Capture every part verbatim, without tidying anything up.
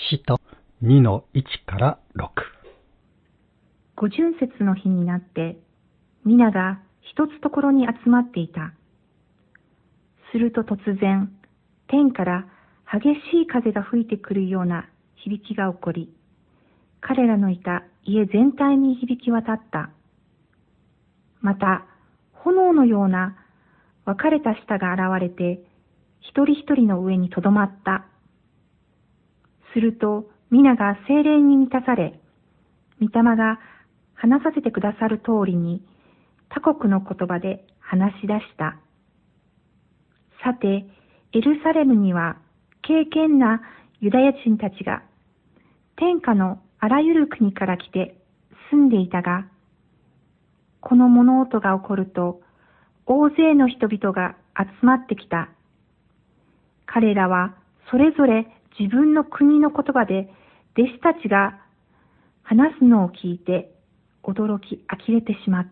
使徒にのいちからろく。 五巡節の日になって、皆が一つところに集まっていた。すると突然、天から激しい風が吹いてくるような響きが起こり、彼らのいた家全体に響き渡った。また、炎のような分かれた舌が現れて、一人一人の上にとどまった。すると、皆が聖霊に満たされ、御霊が話させてくださる通りに、他国の言葉で話し出した。さて、エルサレムには、敬虔なユダヤ人たちが、天下のあらゆる国から来て住んでいたが、この物音が起こると、大勢の人々が集まってきた。彼らはそれぞれ自分の国の言葉で弟子たちが話すのを聞いて驚き呆れてしまった。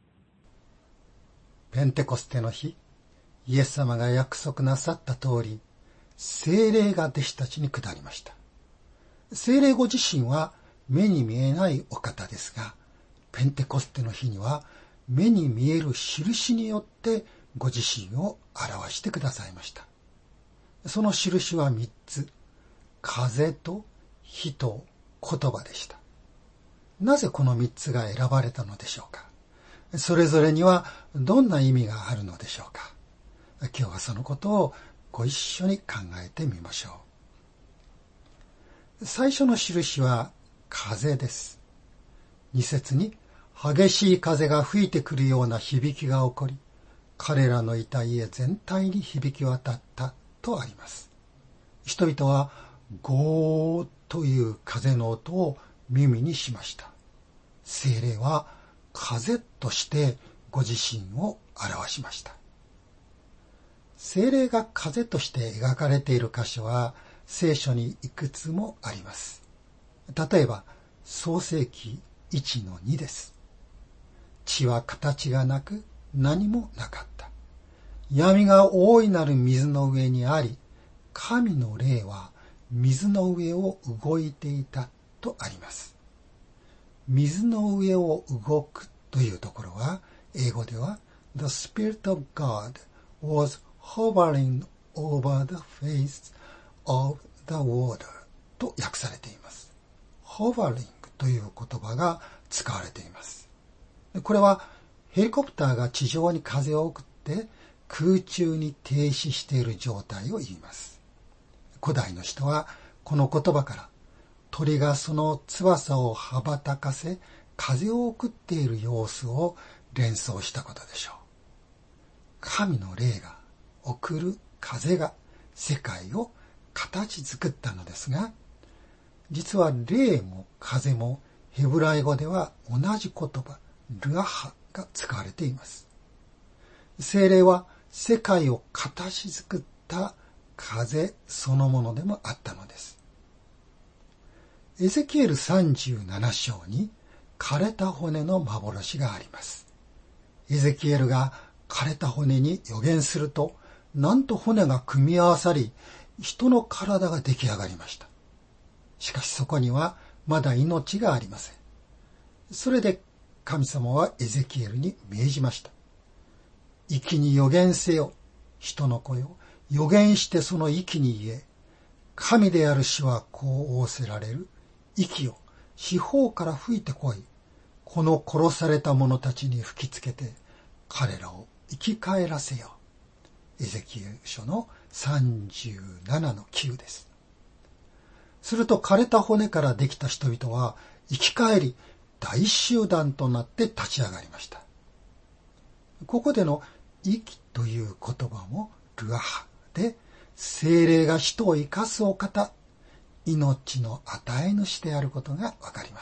ペンテコステの日、イエス様が約束なさった通り、聖霊が弟子たちに下りました。聖霊ご自身は目に見えないお方ですが、ペンテコステの日には目に見える印によってご自身を表してくださいました。その印は三つ、風と火と言葉でした。なぜこの三つが選ばれたのでしょうか。それぞれにはどんな意味があるのでしょうか。今日はそのことをご一緒に考えてみましょう。最初の印は風です。二節に激しい風が吹いてくるような響きが起こり、彼らのいた家全体に響き渡ったとあります。人々はゴーという風の音を耳にしました。聖霊は風としてご自身を表しました。聖霊が風として描かれている箇所は聖書にいくつもあります。例えば創世記いちのにです。地は形がなく何もなかった。闇が大いなる水の上にあり、神の霊は水の上を動いていたとあります。水の上を動くというところは、英語では The Spirit of God was hovering over the face of the water と訳されています。hovering という言葉が使われています。これはヘリコプターが地上に風を送って空中に停止している状態を言います。古代の人はこの言葉から鳥がその翼を羽ばたかせ風を送っている様子を連想したことでしょう。神の霊が送る風が世界を形作ったのですが、実は霊も風もヘブライ語では同じ言葉、ルアハが使われています。聖霊は世界を形作った風そのものでもあったのです。エゼキエルさんじゅうなな章に枯れた骨の幻があります。エゼキエルが枯れた骨に予言すると、なんと骨が組み合わさり、人の体が出来上がりました。しかしそこにはまだ命がありません。それで神様はエゼキエルに命じました。息に予言せよ。人の声を予言してその息に言え。神である主はこう仰せられる。息を四方から吹いてこい。この殺された者たちに吹きつけて、彼らを生き返らせよ。エゼキエル書のさんじゅうななのきゅうです。すると枯れた骨からできた人々は生き返り、大集団となって立ち上がりました。ここでの息という言葉もルアハで、聖霊が人を生かすお方、命の与え主であることがわかります。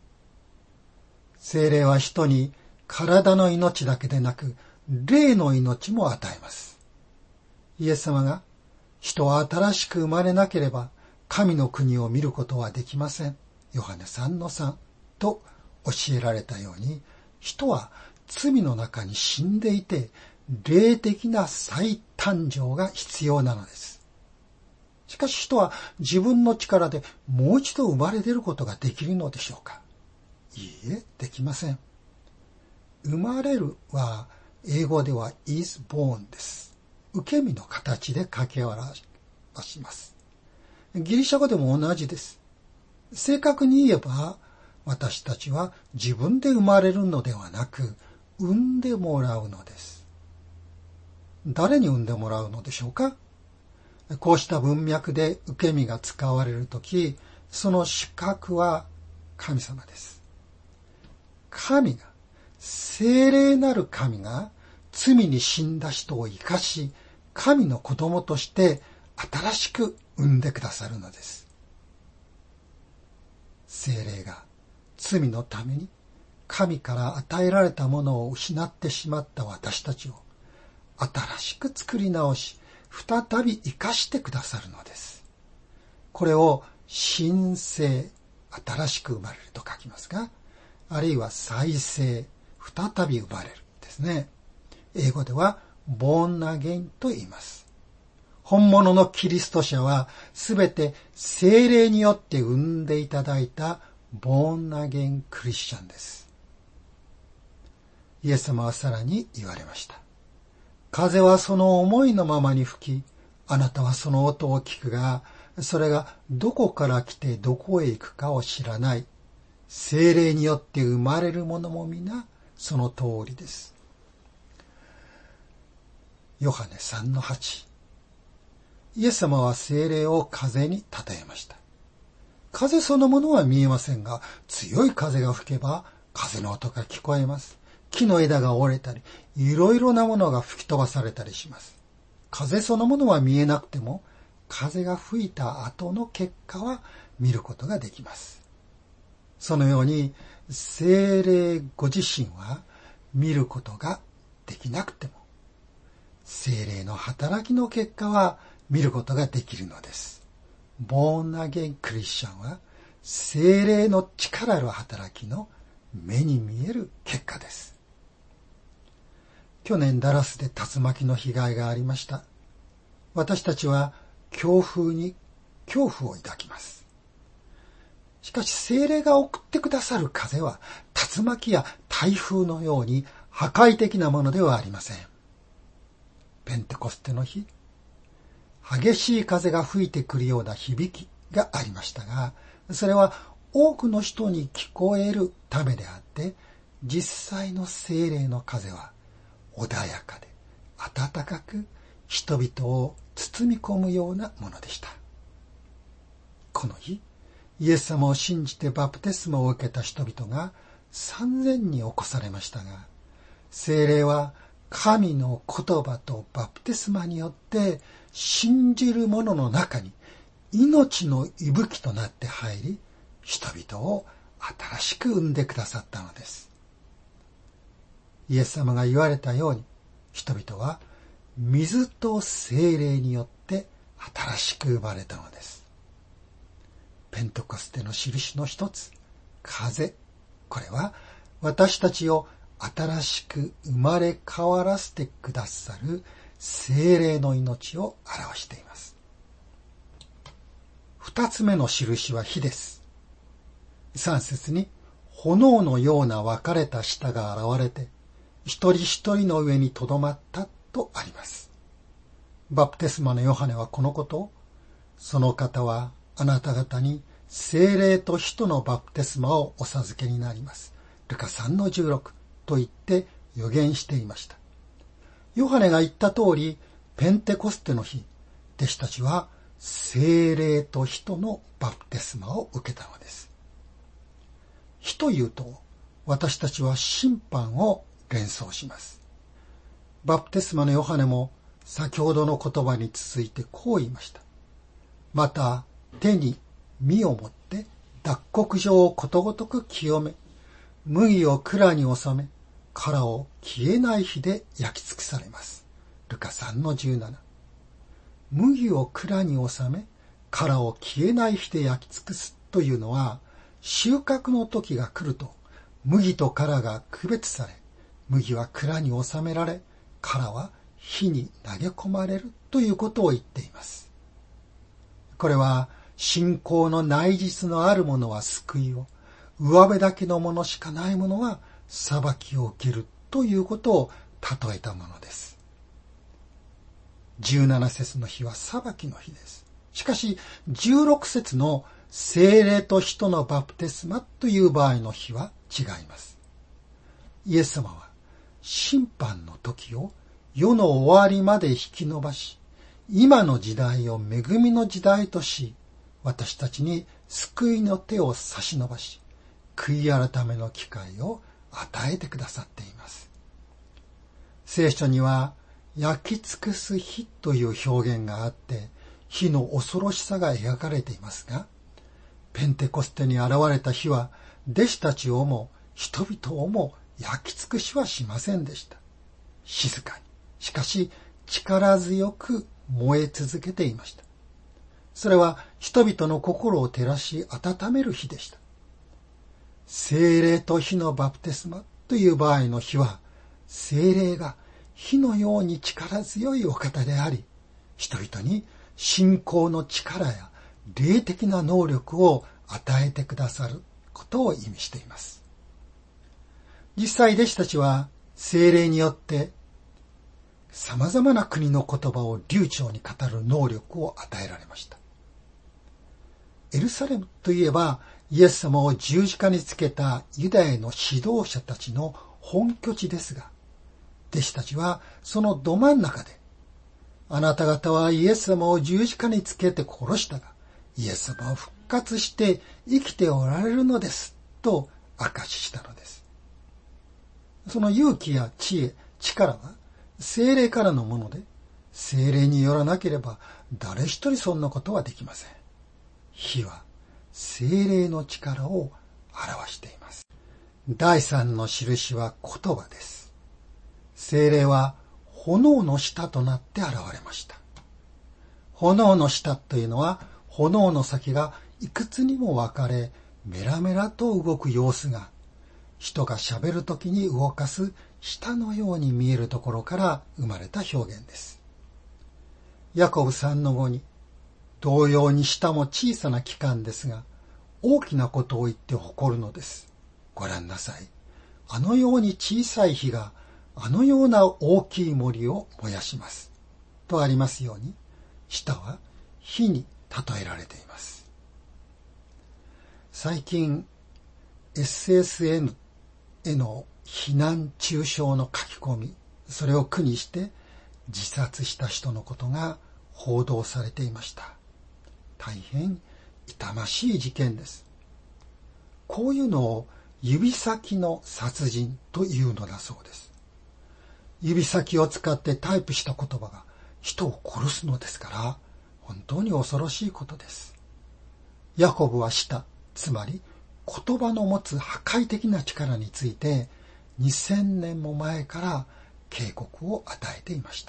聖霊は人に体の命だけでなく、霊の命も与えます。イエス様が、人は新しく生まれなければ神の国を見ることはできません。ヨハネさんのさんと教えられたように、人は罪の中に死んでいて、霊的な再誕生が必要なのです。 しかし人は自分の力でもう一度生まれ出ることができるのでしょうか？いいえ、できません。生まれるは英語では is born です。受け身の形で掛け合わします。ギリシャ語でも同じです。正確に言えば、私たちは自分で生まれるのではなく、産んでもらうのです。誰に産んでもらうのでしょうか？こうした文脈で受け身が使われるとき、その主格は神様です。神が、聖霊なる神が罪に死んだ人を生かし、神の子供として新しく産んでくださるのです。聖霊が罪のために神から与えられたものを失ってしまった私たちを新しく作り直し、再び生かしてくださるのです。これを新生、新しく生まれると書きますが、あるいは再生、再び生まれるですね。英語では born again と言います。本物のキリスト者はすべて聖霊によって生んでいただいた born again クリスチャンです。イエス様はさらに言われました。風はその思いのままに吹き、あなたはその音を聞くが、それがどこから来てどこへ行くかを知らない。聖霊によって生まれるものも皆その通りです。ヨハネ さんのはち。イエス様は聖霊を風に例えました。風そのものは見えませんが、強い風が吹けば風の音が聞こえます。木の枝が折れたり、いろいろなものが吹き飛ばされたりします。風そのものは見えなくても、風が吹いた後の結果は見ることができます。そのように、聖霊ご自身は見ることができなくても、聖霊の働きの結果は見ることができるのです。ボーンアゲインクリスチャンは、聖霊の力ある働きの目に見える結果です。去年ダラスで竜巻の被害がありました。私たちは強風に恐怖を抱きます。しかし聖霊が送ってくださる風は竜巻や台風のように破壊的なものではありません。ペンテコステの日、激しい風が吹いてくるような響きがありましたが、それは多くの人に聞こえるためであって、実際の聖霊の風は穏やかで暖かく人々を包み込むようなものでした。この日、イエス様を信じてバプテスマを受けた人々がさんぜんにん起こされましたが、聖霊は神の言葉とバプテスマによって信じる者の中に命の息吹となって入り、人々を新しく生んでくださったのです。イエス様が言われたように、人々は水と聖霊によって新しく生まれたのです。ペンテコステの印の一つ、風。これは私たちを新しく生まれ変わらせてくださる聖霊の命を表しています。二つ目の印は火です。三節に炎のような分かれた舌が現れて、一人一人の上にとどまったとあります。バプテスマのヨハネはこのことを、その方はあなた方に聖霊と火とのバプテスマをお授けになります。ルカ さんのじゅうろく と言って予言していました。ヨハネが言った通り、ペンテコステの日、弟子たちは聖霊と火とのバプテスマを受けたのです。火というと、私たちは審判を連想します。バプテスマのヨハネも先ほどの言葉に続いてこう言いました。また手に実を持って脱穀場をことごとく清め、麦を蔵に収め、殻を消えない火で焼き尽くされます。ルカ さんのじゅうなな。麦を蔵に収め、殻を消えない火で焼き尽くすというのは、収穫の時が来ると麦と殻が区別され、麦は蔵に収められ、殻は火に投げ込まれるということを言っています。 これは信仰の内実のある者は救いを、上辺だけのものしかない者は裁きを受けるということを例えたものです。じゅうなな節の日は裁きの日です。しかしじゅうろく節の聖霊と人のバプテスマという場合の日は違います。イエス様は審判の時を世の終わりまで引き延ばし、今の時代を恵みの時代とし、私たちに救いの手を差し伸ばし、悔い改めの機会を与えてくださっています。聖書には焼き尽くす火という表現があって、火の恐ろしさが描かれていますが、ペンテコステに現れた火は弟子たちをも人々をも焼き尽くしはしませんでした。静かに、しかし力強く燃え続けていました。それは人々の心を照らし温める火でした。聖霊と火のバプテスマという場合の火は、聖霊が火のように力強いお方であり、人々に信仰の力や霊的な能力を与えてくださることを意味しています。実際弟子たちは聖霊によって様々な国の言葉を流暢に語る能力を与えられました。エルサレムといえば、イエス様を十字架につけたユダヤの指導者たちの本拠地ですが、弟子たちはそのど真ん中で、あなた方はイエス様を十字架につけて殺したが、イエス様は復活して生きておられるのです、と証ししたのです。その勇気や知恵、力は聖霊からのもので、聖霊によらなければ誰一人そんなことはできません。火は聖霊の力を表しています。第三の印は言葉です。聖霊は炎の下となって現れました。炎の下というのは、炎の先がいくつにも分かれ、メラメラと動く様子が、人が喋るときに動かす舌のように見えるところから生まれた表現です。ヤコブさんのごに、同様に舌も小さな器官ですが、大きなことを言って誇るのです。ご覧なさい。あのように小さい火が、あのような大きい森を燃やします。とありますように、舌は火に例えられています。最近、エスエスエヌ への非難中傷の書き込み、それを苦にして自殺した人のことが報道されていました。大変痛ましい事件です。こういうのを指先の殺人というのだそうです。指先を使ってタイプした言葉が人を殺すのですから、本当に恐ろしいことです。ヤコブは舌、つまり言葉の持つ破壊的な力についてにせんねんも前から警告を与えていました。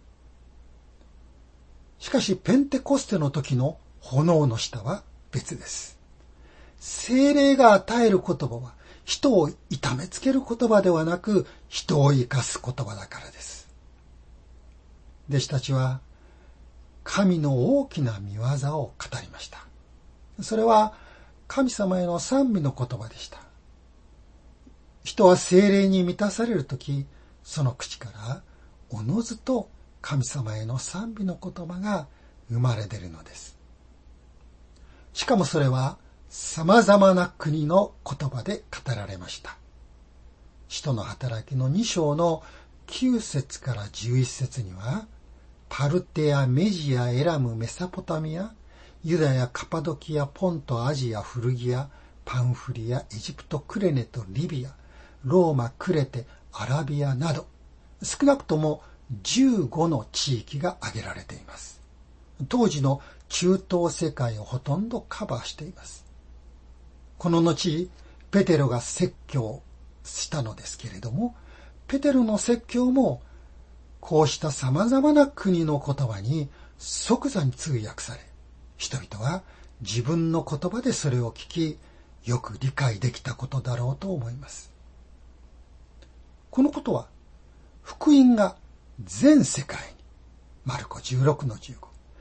しかしペンテコステの時の炎の下は別です。聖霊が与える言葉は人を痛めつける言葉ではなく、人を生かす言葉だからです。弟子たちは神の大きな御業を語りました。それは神様への賛美の言葉でした。人は聖霊に満たされるとき、その口からおのずと神様への賛美の言葉が生まれ出るのです。しかもそれは様々な国の言葉で語られました。使徒の働きのに章のきゅう節からじゅういち節には、パルテア、メジア、エラム、メソポタミア、ユダヤ、カパドキア、ポント、アジア、フルギア、パンフリア、エジプト、クレネとリビア、ローマ、クレテ、アラビアなど、少なくともじゅうごの地域が挙げられています。当時の中東世界をほとんどカバーしています。この後、ペテロが説教したのですけれども、ペテロの説教もこうした様々な国の言葉に即座に通訳され、人々は自分の言葉でそれを聞き、よく理解できたことだろうと思います。このことは、福音が全世界に、マルコじゅうろくのじゅうご、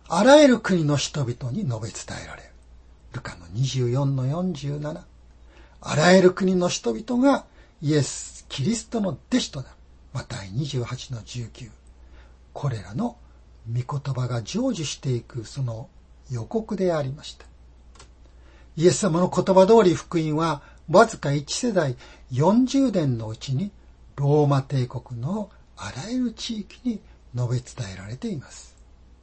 あらゆる国の人々に述べ伝えられる。ルカのにじゅうよんのよんじゅうなな。あらゆる国の人々がイエス・キリストの弟子となる。マタイにじゅうはちのじゅうきゅう。これらの御言葉が成就していくその予告でありました。イエス様の言葉通り福音はわずかいち世代よんじゅうねんのうちにローマ帝国のあらゆる地域に述べ伝えられています。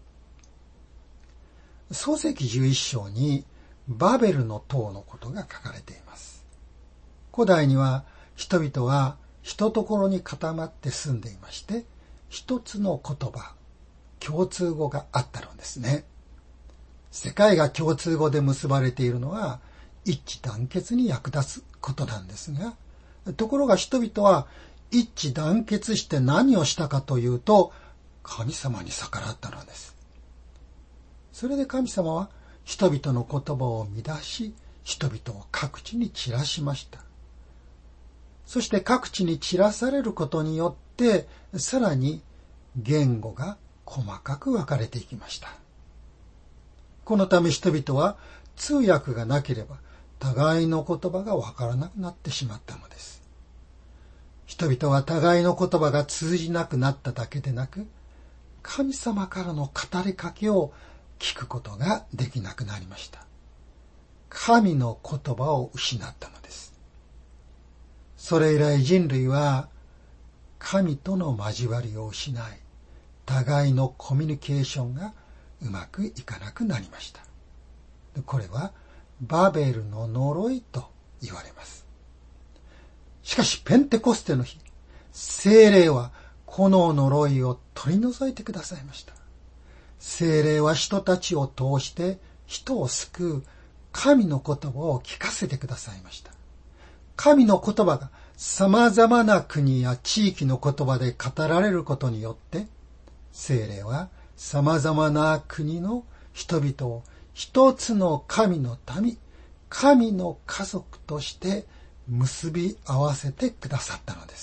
創世記じゅういっ章にバベルの塔のことが書かれています。古代には人々は一ところに固まって住んでいまして、一つの言葉、共通語があったのですね。世界が共通語で結ばれているのは一致団結に役立つことなんですが、ところが人々は一致団結して何をしたかというと、神様に逆らったのです。それで神様は人々の言葉を乱し、人々を各地に散らしました。そして各地に散らされることによって、さらに言語が細かく分かれていきました。このため人々は通訳がなければ互いの言葉が分からなくなってしまったのです。人々は互いの言葉が通じなくなっただけでなく、神様からの語りかけを聞くことができなくなりました。神の言葉を失ったのです。それ以来人類は神との交わりを失い、互いのコミュニケーションがうまくいかなくなりました。これはバベルの呪いと言われます。しかしペンテコステの日、聖霊はこの呪いを取り除いてくださいました。聖霊は人たちを通して人を救う神の言葉を聞かせてくださいました。神の言葉が様々な国や地域の言葉で語られることによって、聖霊は様々な国の人々を一つの神の民、神の家族として結び合わせてくださったのです。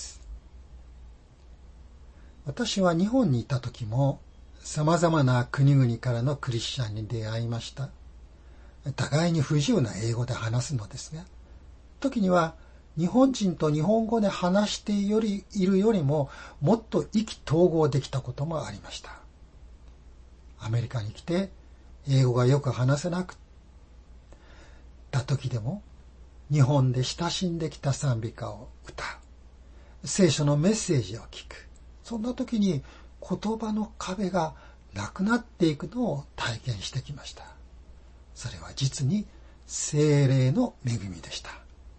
私は日本にいた時も様々な国々からのクリスチャンに出会いました。互いに不自由な英語で話すのですが、時には日本人と日本語で話しているよりももっと意気投合できたこともありました。アメリカに来て英語がよく話せなくった時でも日本で親しんできた賛美歌を歌う。聖書のメッセージを聞く。そんな時に言葉の壁がなくなっていくのを体験してきました。それは実に聖霊の恵みでした。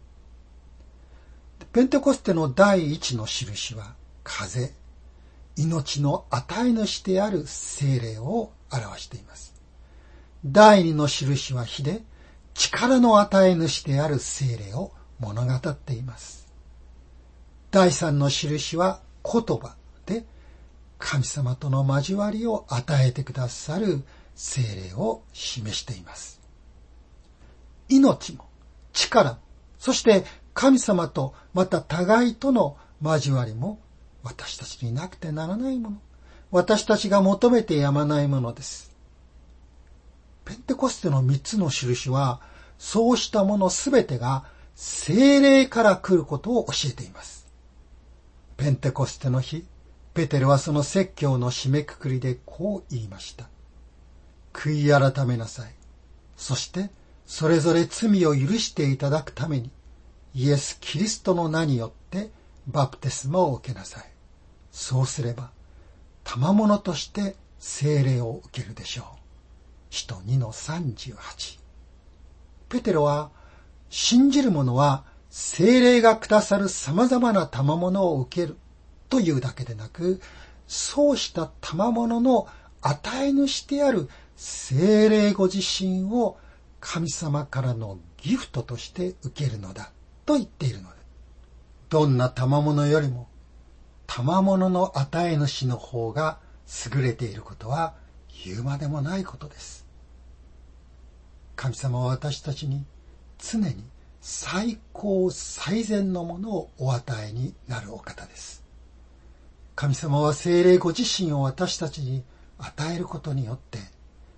ペンテコステの第一の印は風、命の与え主である聖霊を表しています。第二の印は火で、力の与え主である聖霊を物語っています。第三の印は言葉で、神様との交わりを与えてくださる聖霊を示しています。命も力も、そして神様とまた互いとの交わりも私たちになくてならないもの。私たちが求めてやまないものです。ペンテコステの三つの印は、そうしたものすべてが聖霊から来ることを教えています。ペンテコステの日、ペテロはその説教の締めくくりでこう言いました。悔い改めなさい。そして、それぞれ罪を許していただくために、イエス・キリストの名によってバプテスマを受けなさい。そうすれば、賜物として聖霊を受けるでしょう。使徒にのさんじゅうはち。ペテロは、信じる者は聖霊がくださる様々な賜物を受けるというだけでなく、そうした賜物の与え主である聖霊ご自身を神様からのギフトとして受けるのだと言っているので、どんな賜物よりも賜物の与え主の方が優れていることは言うまでもないことです。神様は私たちに常に最高最善のものをお与えになるお方です。神様は聖霊ご自身を私たちに与えることによって、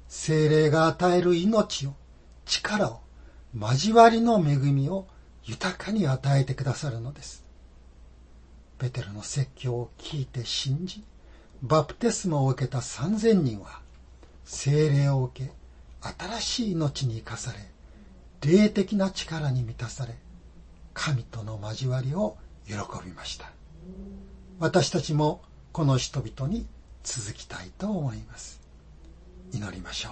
聖霊が与える命を、力を、交わりの恵みを豊かに与えてくださるのです。ペテロの説教を聞いて信じ、バプテスマを受けた三千人は、聖霊を受け、新しい命に生かされ、霊的な力に満たされ、神との交わりを喜びました。私たちもこの人々に続きたいと思います。祈りましょう。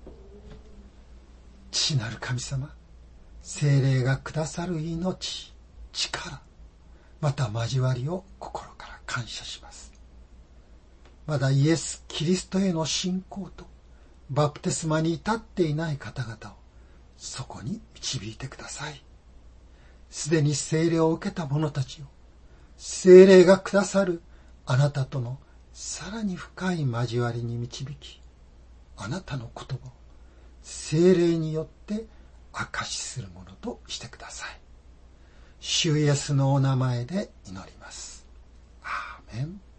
父なる神様、聖霊がくださる命、力、また交わりを心から感謝します。まだイエス・キリストへの信仰とバプテスマに至っていない方々をそこに導いてください。すでに聖霊を受けた者たちを、聖霊がくださるあなたとのさらに深い交わりに導き、あなたの言葉を聖霊によって証しするものとしてください。主イエスのお名前で祈ります。アーメン。